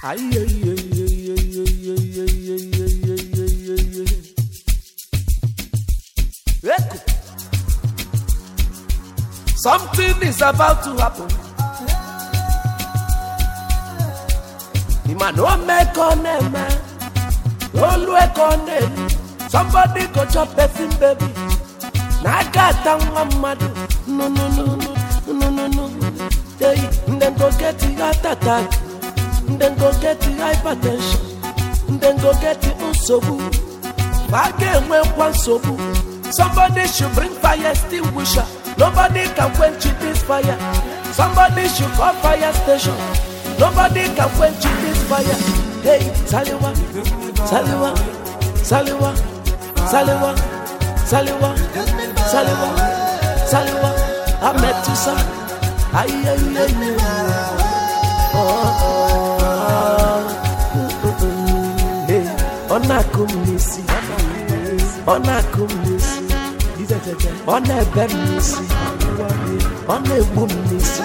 Something is about to happen. Somebody go chop a thing, baby. Nagata Mamadu. No. Then go get the heart attack. Then go get the hypertension. Then go get the usobu. Again, when one sobu. Somebody should bring fire extinguisher. Nobody can quench this fire. Somebody should call fire station. Nobody can quench this fire. Hey, Saliwa. I met you, son. Onakumisi. Onebemisi. Onebumisi.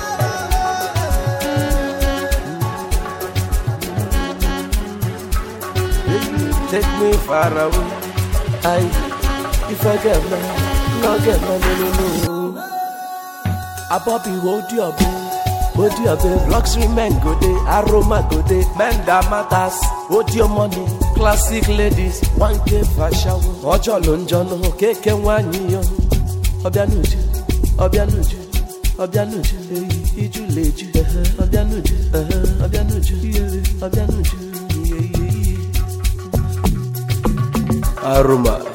Take me far away. If I get my, no get my, no. A Bobby, hold your babe. Luxury men go day, aroma go day. Men that matters, hold your money. Classic ladies, 1K for shower. Ojo lonjono, keke wanyo. Obianuju. Ijuleju. Obianuju. Aroma.